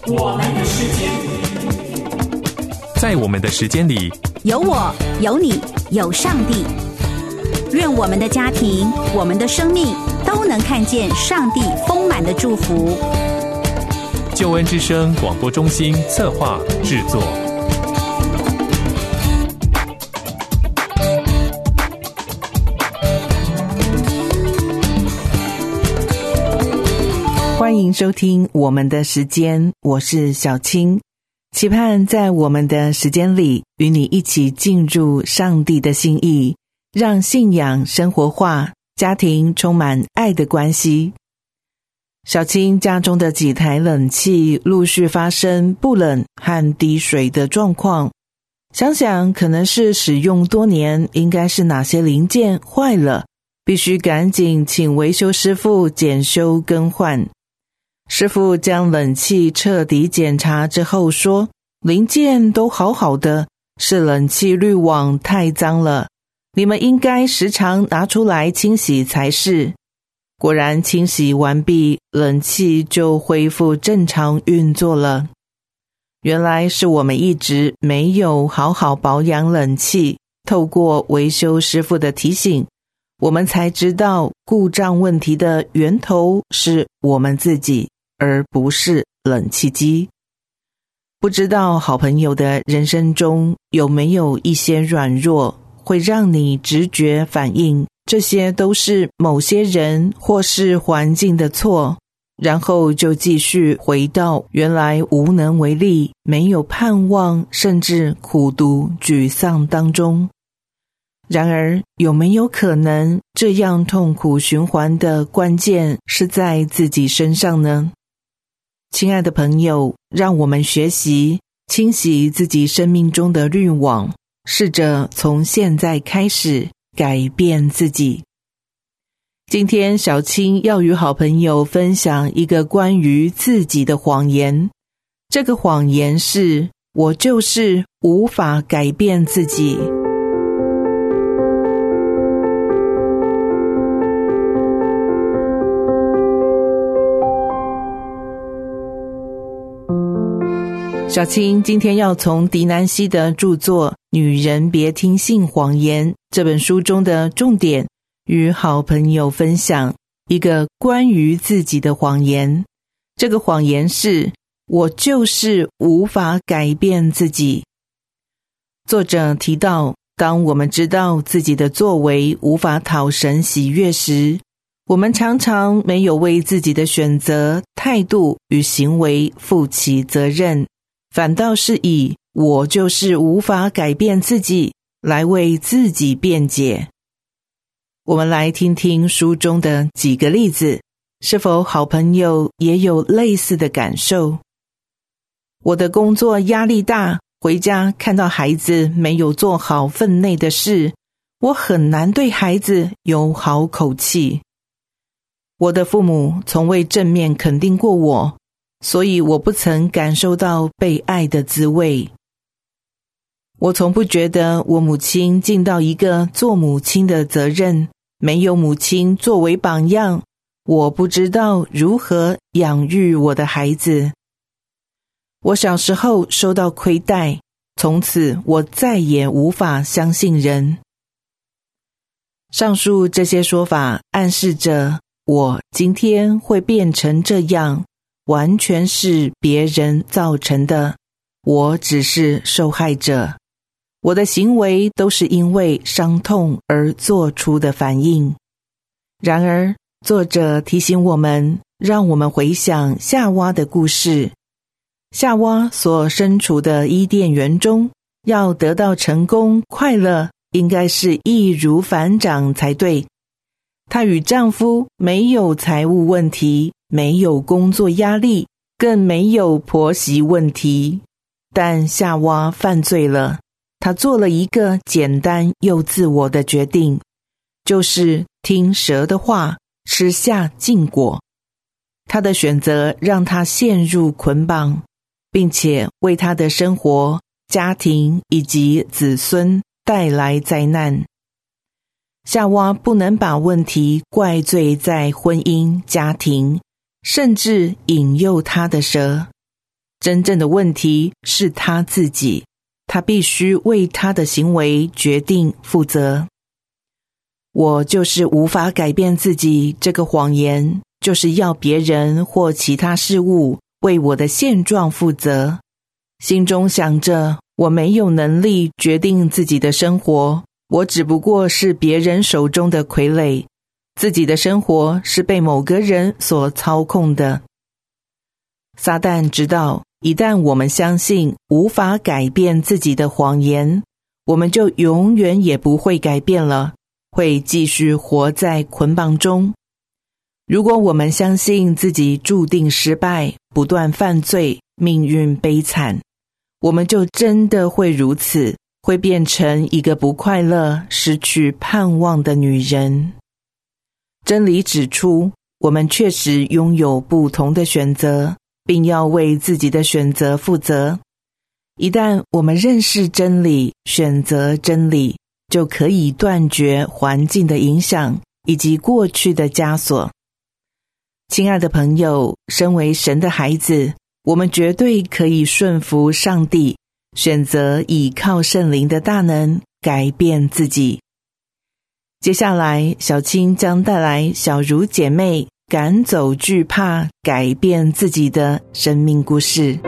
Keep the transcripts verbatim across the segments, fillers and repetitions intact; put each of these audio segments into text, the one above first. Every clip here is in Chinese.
我们的时间， 在我们的时间里， 有我，有你，有上帝。愿我们的家庭，我们的生命都能看见上帝丰满的祝福。 救恩之声广播中心策划制作。 欢迎收听我们的时间，我是小青，期盼在我们的时间里与你一起进入上帝的心意，让信仰生活化，家庭充满爱的关系。小青家中的几台冷气陆续发生不冷和滴水的状况，想想可能是使用多年，应该是哪些零件坏了，必须赶紧请维修师傅检修更换。师傅将冷气彻底检查之后说，零件都好好的，是冷气滤网太脏了，你们应该时常拿出来清洗才是。果然清洗完毕，冷气就恢复正常运作了。原来是我们一直没有好好保养冷气，透过维修师傅的提醒，我们才知道故障问题的源头是我们自己，而不是冷气机。不知道好朋友的人生中有没有一些软弱，会让你直觉反应这些都是某些人或是环境的错，然后就继续回到原来无能为力，没有盼望，甚至苦毒沮丧当中。然而，有没有可能这样痛苦循环的关键是在自己身上呢？亲爱的朋友，让我们学习清洗自己生命中的滤网，试着从现在开始改变自己。今天小青要与好朋友分享一个关于自己的谎言。这个谎言是，我就是无法改变自己。小青今天要从狄南希的著作《女人别听信谎言》这本书中的重点，与好朋友分享一个关于自己的谎言。这个谎言是，我就是无法改变自己。作者提到，当我们知道自己的作为无法讨神喜悦时，我们常常没有为自己的选择、态度与行为负起责任，反倒是以我就是无法改变自己来为自己辩解。我们来听听书中的几个例子，是否好朋友也有类似的感受？我的工作压力大，回家看到孩子没有做好分内的事，我很难对孩子有好口气。我的父母从未正面肯定过我，所以我不曾感受到被爱的滋味。我从不觉得我母亲尽到一个做母亲的责任，没有母亲作为榜样，我不知道如何养育我的孩子。我小时候受到亏待，从此我再也无法相信人。上述这些说法暗示着，我今天会变成这样，完全是别人造成的，我只是受害者。我的行为都是因为伤痛而做出的反应。然而，作者提醒我们，让我们回想夏娃的故事。夏娃所身处的伊甸园中，要得到成功、快乐，应该是易如反掌才对。她与丈夫没有财务问题，没有工作压力，更没有婆媳问题。但夏娃犯罪了，她做了一个简单又自我的决定，就是听蛇的话，吃下禁果。她的选择让她陷入捆绑，并且为她的生活、家庭以及子孙带来灾难。夏娃不能把问题怪罪在婚姻、家庭，甚至引诱她的蛇。 真正的问题是他自己，他必须为他的行为决定负责。我就是无法改变自己这个谎言，就是要别人或其他事物为我的现状负责。心中想着我没有能力决定自己的生活，我只不过是别人手中的傀儡，自己的生活是被某个人所操控的。撒旦知道，一旦我们相信无法改变自己的谎言，我们就永远也不会改变了，会继续活在捆绑中。如果我们相信自己注定失败，不断犯罪，命运悲惨，我们就真的会如此，会变成一个不快乐、失去盼望的女人。真理指出，我们确实拥有不同的选择，并要为自己的选择负责。一旦我们认识真理，选择真理，就可以断绝环境的影响以及过去的枷锁。亲爱的朋友，身为神的孩子，我们绝对可以顺服上帝，选择倚靠圣灵的大能，改变自己。接下来，小青将带来小茹姐妹赶走惧怕，改变自己的生命故事。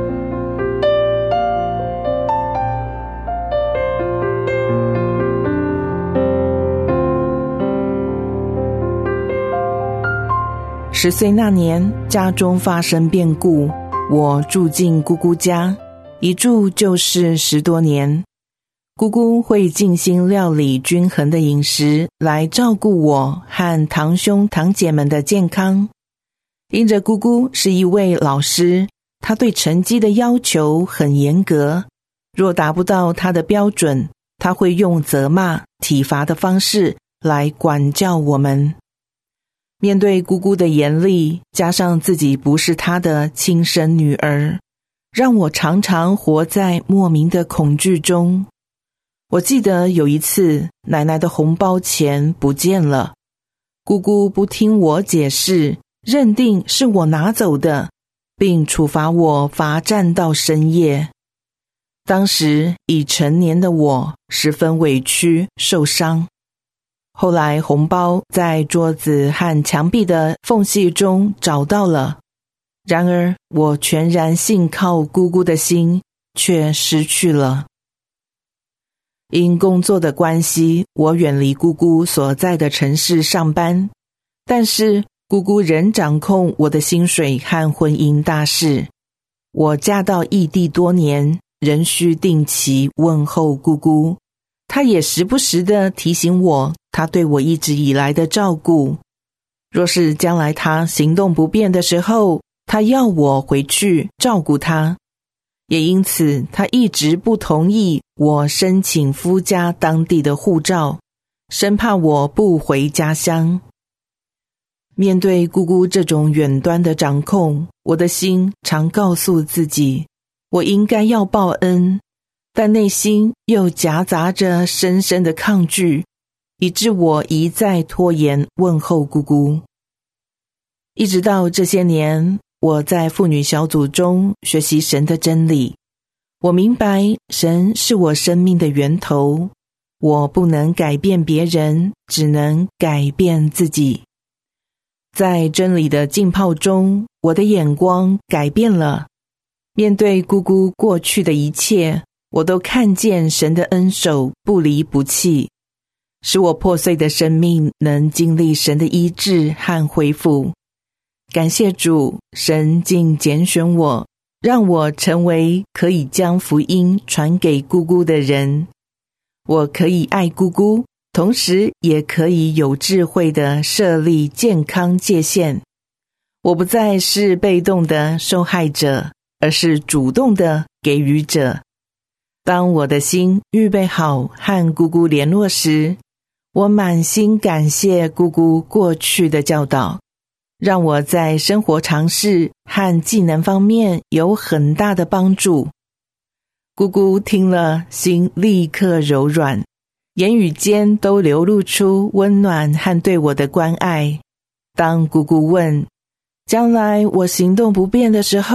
十岁那年，家中发生变故，我住进姑姑家，一住就是十多年。姑姑会尽心料理均衡的饮食，来照顾我和堂兄堂姐们的健康。因着姑姑是一位老师，她对成绩的要求很严格，若达不到她的标准，她会用责骂、体罚的方式来管教我们。面对姑姑的严厉，加上自己不是她的亲生女儿，让我常常活在莫名的恐惧中。我记得有一次，奶奶的红包钱不见了，姑姑不听我解释，认定是我拿走的，并处罚我罚站到深夜。当时已成年的我十分委屈受伤。后来红包在桌子和墙壁的缝隙中找到了，然而我全然信靠姑姑的心却失去了。因工作的关系，我远离姑姑所在的城市上班，但是姑姑仍掌控我的薪水和婚姻大事。我嫁到异地多年，仍需定期问候姑姑，她也时不时地提醒我她对我一直以来的照顾。若是将来她行动不便的时候，她要我回去照顾她。也因此，他一直不同意我申请夫家当地的护照，生怕我不回家乡。面对姑姑这种远端的掌控，我的心常告诉自己，我应该要报恩，但内心又夹杂着深深的抗拒，以致我一再拖延问候姑姑。一直到这些年，我在妇女小组中学习神的真理，我明白神是我生命的源头，我不能改变别人，只能改变自己。在真理的浸泡中，我的眼光改变了。面对姑姑过去的一切，我都看见神的恩手不离不弃，使我破碎的生命能经历神的医治和恢复。感谢主，神竟拣选我，让我成为可以将福音传给姑姑的人。我可以爱姑姑，同时也可以有智慧地设立健康界限。我不再是被动的受害者，而是主动的给予者。当我的心预备好和姑姑联络时，我满心感谢姑姑过去的教导，让我在生活常识和技能方面有很大的帮助。姑姑听了，心立刻柔软，言语间都流露出温暖和对我的关爱。当姑姑问，将来我行动不便的时候，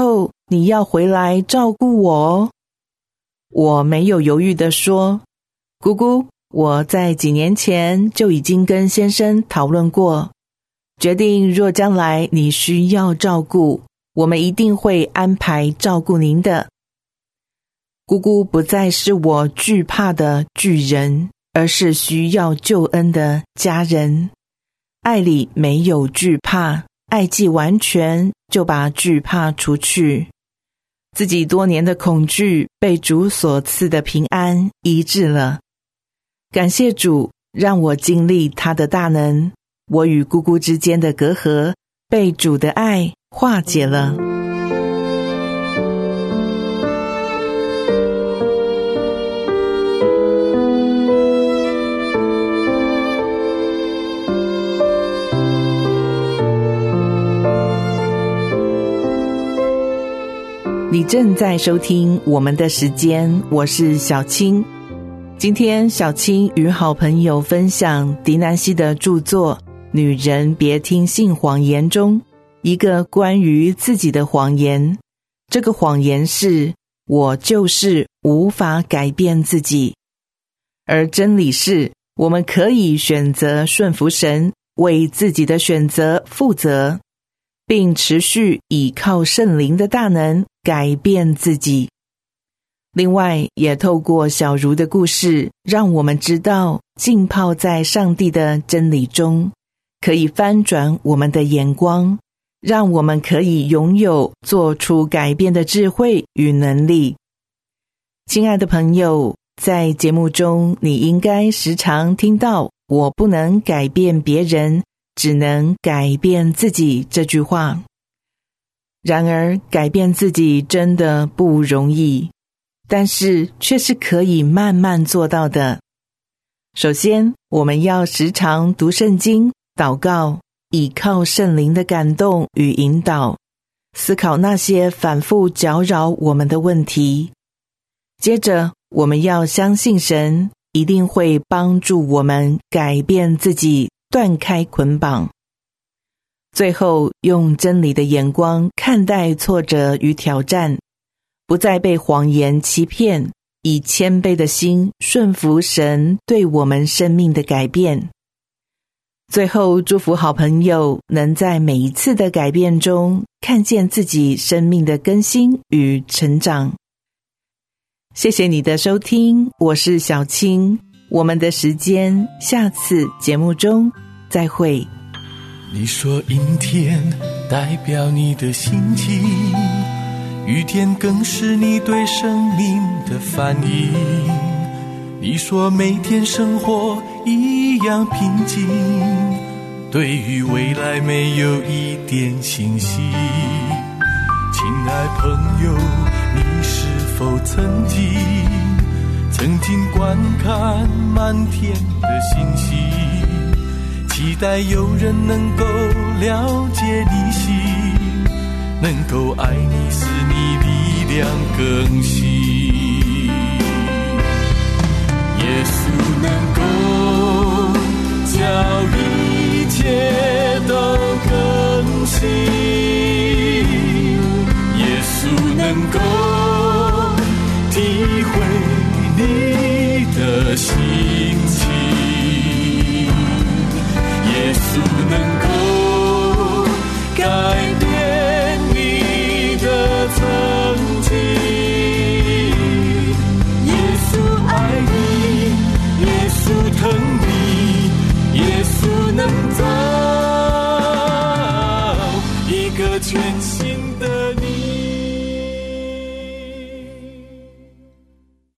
你要回来照顾我哦。”我没有犹豫地说：“姑姑，我在几年前就已经跟先生讨论过，决定若将来你需要照顾，我们一定会安排照顾您的。”姑姑不再是我惧怕的巨人，而是需要救恩的家人。爱里没有惧怕，爱既完全，就把惧怕除去。自己多年的恐惧被主所赐的平安医治了。感谢主，让我经历他的大能，我与姑姑之间的隔阂被主的爱化解了。你正在收听我们的时间，我是小青。今天小青与好朋友分享狄南西的著作《女人别听信谎言》中一个关于自己的谎言。这个谎言是：我就是无法改变自己。而真理是，我们可以选择顺服神，为自己的选择负责，并持续倚靠圣灵的大能改变自己。另外，也透过小茹的故事，让我们知道浸泡在上帝的真理中，可以翻转我们的眼光，让我们可以拥有做出改变的智慧与能力。亲爱的朋友，在节目中你应该时常听到“我不能改变别人，只能改变自己”这句话。然而，改变自己真的不容易，但是却是可以慢慢做到的。首先，我们要时常读圣经、祷告，倚靠圣灵的感动与引导，思考那些反复搅扰我们的问题。接着，我们要相信神一定会帮助我们改变自己，断开捆绑。最后，用真理的眼光看待挫折与挑战，不再被谎言欺骗，以谦卑的心顺服神对我们生命的改变。最后，祝福好朋友能在每一次的改变中看见自己生命的更新与成长。谢谢你的收听，我是小青，我们的时间下次节目中再会。 你说阴天代表你的心情，雨天更是你对生命的反应。你说每天生活一样平静，对于未来没有一点信息。亲爱朋友，你是否曾经曾经观看满天的星星，期待有人能够了解你心，能够爱你，使你力量更新。耶稣能够叫一切都更新，耶稣能够体会你的心情，耶稣能够改变你的曾经，耶稣爱你，耶稣疼你，耶稣能造一个全新的你。